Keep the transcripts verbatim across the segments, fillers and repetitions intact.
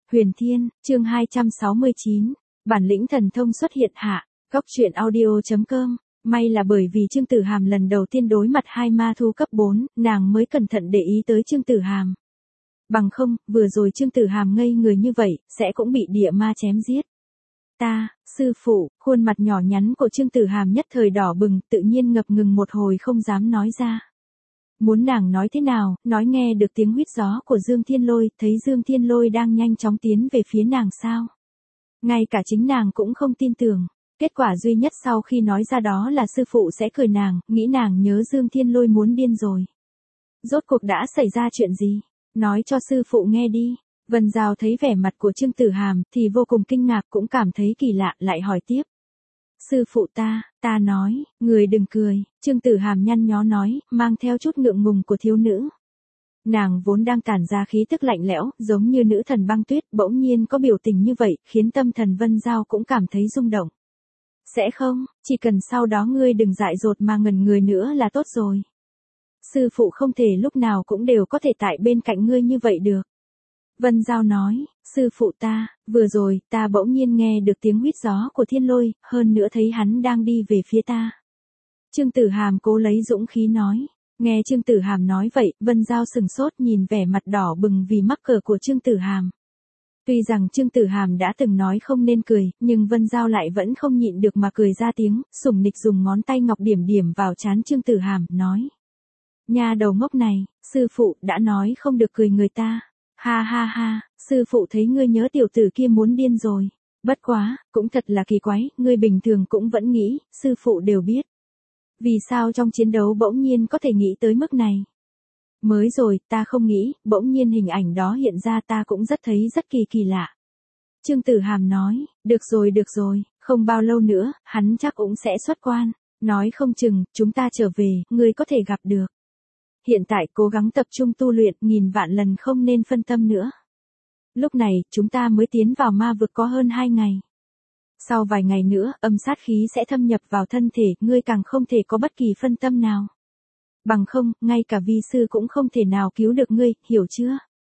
Huyền Thiên, chương hai trăm sáu mươi chín, bản lĩnh thần thông xuất hiện hạ, góc truyện audio.com, may là bởi vì Trương Tử Hàm lần đầu tiên đối mặt hai ma thú cấp bốn, nàng mới cẩn thận để ý tới Trương Tử Hàm. Bằng không, vừa rồi Trương Tử Hàm ngây người như vậy, sẽ cũng bị địa ma chém giết. Ta, sư phụ, khuôn mặt nhỏ nhắn của Trương Tử Hàm nhất thời đỏ bừng, tự nhiên ngập ngừng một hồi không dám nói ra. Muốn nàng nói thế nào, nói nghe được tiếng huýt gió của Dương Thiên Lôi, thấy Dương Thiên Lôi đang nhanh chóng tiến về phía nàng sao. Ngay cả chính nàng cũng không tin tưởng, kết quả duy nhất sau khi nói ra đó là sư phụ sẽ cười nàng, nghĩ nàng nhớ Dương Thiên Lôi muốn điên rồi. Rốt cuộc đã xảy ra chuyện gì? Nói cho sư phụ nghe đi. Vân Giao thấy vẻ mặt của Trương Tử Hàm thì vô cùng kinh ngạc cũng cảm thấy kỳ lạ lại hỏi tiếp. Sư phụ ta, ta nói, người đừng cười, Trương Tử Hàm nhăn nhó nói, mang theo chút ngượng ngùng của thiếu nữ. Nàng vốn đang tản ra khí tức lạnh lẽo, giống như nữ thần băng tuyết, bỗng nhiên có biểu tình như vậy, khiến tâm thần Vân Giao cũng cảm thấy rung động. Sẽ không, chỉ cần sau đó ngươi đừng dại dột mà ngẩn người nữa là tốt rồi. Sư phụ không thể lúc nào cũng đều có thể tại bên cạnh ngươi như vậy được. Vân Giao nói, sư phụ ta, vừa rồi, ta bỗng nhiên nghe được tiếng huýt gió của Thiên Lôi, hơn nữa thấy hắn đang đi về phía ta. Trương Tử Hàm cố lấy dũng khí nói, nghe Trương Tử Hàm nói vậy, Vân Giao sừng sốt nhìn vẻ mặt đỏ bừng vì mắc cỡ của Trương Tử Hàm. Tuy rằng Trương Tử Hàm đã từng nói không nên cười, nhưng Vân Giao lại vẫn không nhịn được mà cười ra tiếng, sủng nịch dùng ngón tay ngọc điểm điểm vào trán Trương Tử Hàm, nói. Nha đầu ngốc này, sư phụ đã nói không được cười người ta. Ha ha ha, sư phụ thấy ngươi nhớ tiểu tử kia muốn điên rồi. Bất quá, cũng thật là kỳ quái, ngươi bình thường cũng vẫn nghĩ, sư phụ đều biết. Vì sao trong chiến đấu bỗng nhiên có thể nghĩ tới mức này? Mới rồi, ta không nghĩ, bỗng nhiên hình ảnh đó hiện ra ta cũng rất thấy rất kỳ kỳ lạ. Trương Tử Hàm nói, được rồi được rồi, không bao lâu nữa, hắn chắc cũng sẽ xuất quan. Nói không chừng, chúng ta trở về, ngươi có thể gặp được. Hiện tại cố gắng tập trung tu luyện, nghìn vạn lần không nên phân tâm nữa. Lúc này, chúng ta mới tiến vào ma vực có hơn hai ngày. Sau vài ngày nữa, âm sát khí sẽ thâm nhập vào thân thể, ngươi càng không thể có bất kỳ phân tâm nào. Bằng không, ngay cả vi sư cũng không thể nào cứu được ngươi, hiểu chưa?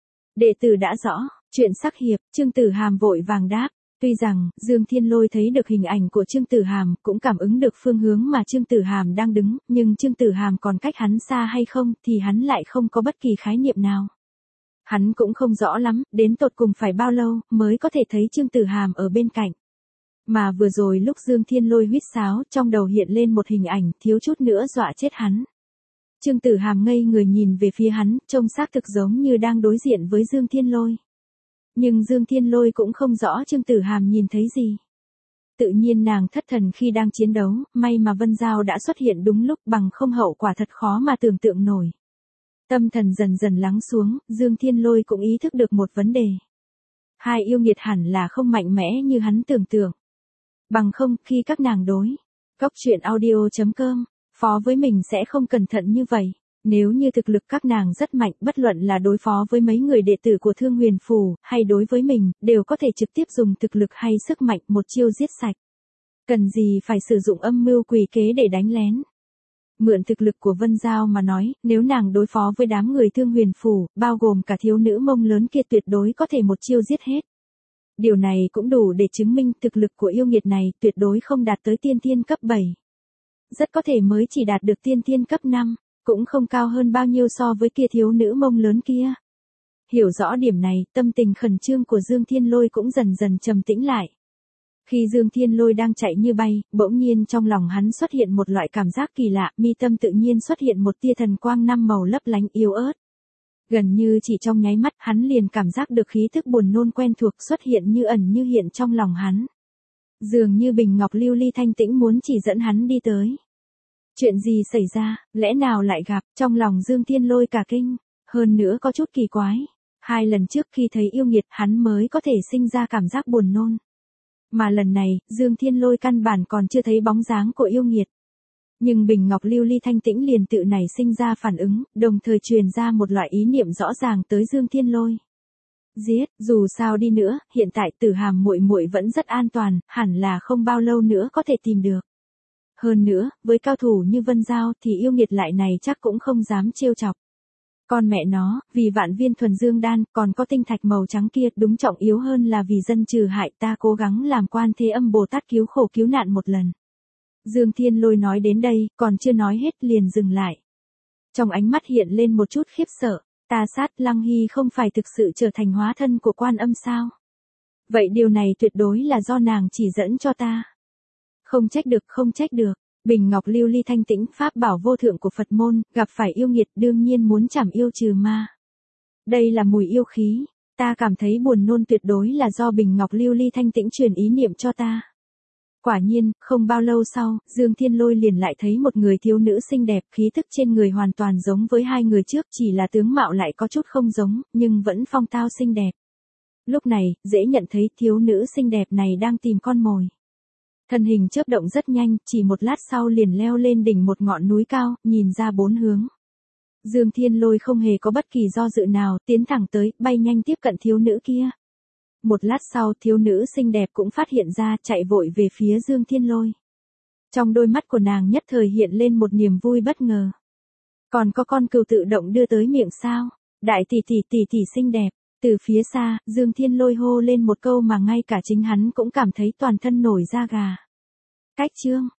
Đệ tử đã rõ, chuyện sắc hiệp, Trương Tử Hàm vội vàng đáp. Tuy rằng, Dương Thiên Lôi thấy được hình ảnh của Trương Tử Hàm, cũng cảm ứng được phương hướng mà Trương Tử Hàm đang đứng, nhưng Trương Tử Hàm còn cách hắn xa hay không thì hắn lại không có bất kỳ khái niệm nào. Hắn cũng không rõ lắm, đến tột cùng phải bao lâu mới có thể thấy Trương Tử Hàm ở bên cạnh. Mà vừa rồi lúc Dương Thiên Lôi huýt sáo, trong đầu hiện lên một hình ảnh thiếu chút nữa dọa chết hắn. Trương Tử Hàm ngây người nhìn về phía hắn, trông xác thực giống như đang đối diện với Dương Thiên Lôi. Nhưng Dương Thiên Lôi cũng không rõ Trương Tử Hàm nhìn thấy gì. Tự nhiên nàng thất thần khi đang chiến đấu, may mà Vân Giao đã xuất hiện đúng lúc, bằng không hậu quả thật khó mà tưởng tượng nổi. Tâm thần dần dần lắng xuống, Dương Thiên Lôi cũng ý thức được một vấn đề. Hai yêu nghiệt hẳn là không mạnh mẽ như hắn tưởng tượng. Bằng không, khi các nàng đối, góc truyện audio.com, phó với mình sẽ không cẩn thận như vậy. Nếu như thực lực các nàng rất mạnh, bất luận là đối phó với mấy người đệ tử của Thương Huyền Phù, hay đối với mình, đều có thể trực tiếp dùng thực lực hay sức mạnh một chiêu giết sạch. Cần gì phải sử dụng âm mưu quỷ kế để đánh lén. Mượn thực lực của Vân Giao mà nói, nếu nàng đối phó với đám người Thương Huyền Phù, bao gồm cả thiếu nữ mông lớn kia tuyệt đối có thể một chiêu giết hết. Điều này cũng đủ để chứng minh thực lực của yêu nghiệt này tuyệt đối không đạt tới tiên thiên cấp bảy. Rất có thể mới chỉ đạt được tiên thiên cấp năm. Cũng không cao hơn bao nhiêu so với kia thiếu nữ mông lớn kia. Hiểu rõ điểm này, tâm tình khẩn trương của Dương Thiên Lôi cũng dần dần trầm tĩnh lại. Khi Dương Thiên Lôi đang chạy như bay, bỗng nhiên trong lòng hắn xuất hiện một loại cảm giác kỳ lạ, mi tâm tự nhiên xuất hiện một tia thần quang năm màu lấp lánh yếu ớt. Gần như chỉ trong nháy mắt, hắn liền cảm giác được khí thức buồn nôn quen thuộc xuất hiện như ẩn như hiện trong lòng hắn. Dường như bình ngọc lưu ly thanh tĩnh muốn chỉ dẫn hắn đi tới. Chuyện gì xảy ra, lẽ nào lại gặp, trong lòng Dương Thiên Lôi cả kinh, hơn nữa có chút kỳ quái. Hai lần trước khi thấy yêu nghiệt hắn mới có thể sinh ra cảm giác buồn nôn. Mà lần này, Dương Thiên Lôi căn bản còn chưa thấy bóng dáng của yêu nghiệt. Nhưng bình ngọc lưu ly thanh tĩnh liền tự này sinh ra phản ứng, đồng thời truyền ra một loại ý niệm rõ ràng tới Dương Thiên Lôi. Giết, dù sao đi nữa, hiện tại Tử Hàm muội muội vẫn rất an toàn, hẳn là không bao lâu nữa có thể tìm được. Hơn nữa, với cao thủ như Vân Giao thì yêu nghiệt lại này chắc cũng không dám trêu chọc. Con mẹ nó, vì vạn viên thuần dương đan, còn có tinh thạch màu trắng kia, đúng trọng yếu hơn là vì dân trừ hại, ta cố gắng làm Quan Thế Âm Bồ Tát cứu khổ cứu nạn một lần. Dương Thiên Lôi nói đến đây, còn chưa nói hết liền dừng lại. Trong ánh mắt hiện lên một chút khiếp sợ, ta sát Lăng Hy không phải thực sự trở thành hóa thân của Quan Âm sao? Vậy điều này tuyệt đối là do nàng chỉ dẫn cho ta. Không trách được, không trách được. Bình ngọc lưu ly thanh tĩnh pháp bảo vô thượng của Phật môn, gặp phải yêu nghiệt đương nhiên muốn trảm yêu trừ ma. Đây là mùi yêu khí, ta cảm thấy buồn nôn tuyệt đối là do bình ngọc lưu ly thanh tĩnh truyền ý niệm cho ta. Quả nhiên, không bao lâu sau, Dương Thiên Lôi liền lại thấy một người thiếu nữ xinh đẹp, khí thức trên người hoàn toàn giống với hai người trước, chỉ là tướng mạo lại có chút không giống, nhưng vẫn phong tao xinh đẹp. Lúc này, dễ nhận thấy thiếu nữ xinh đẹp này đang tìm con mồi. Thân hình chớp động rất nhanh, chỉ một lát sau liền leo lên đỉnh một ngọn núi cao, nhìn ra bốn hướng. Dương Thiên Lôi không hề có bất kỳ do dự nào, tiến thẳng tới, bay nhanh tiếp cận thiếu nữ kia. Một lát sau, thiếu nữ xinh đẹp cũng phát hiện ra, chạy vội về phía Dương Thiên Lôi. Trong đôi mắt của nàng nhất thời hiện lên một niềm vui bất ngờ. Còn có con cừu tự động đưa tới miệng sao? Đại tỷ tỷ tỷ tỷ xinh đẹp. Từ phía xa, Dương Thiên Lôi hô lên một câu mà ngay cả chính hắn cũng cảm thấy toàn thân nổi da gà. Cách chương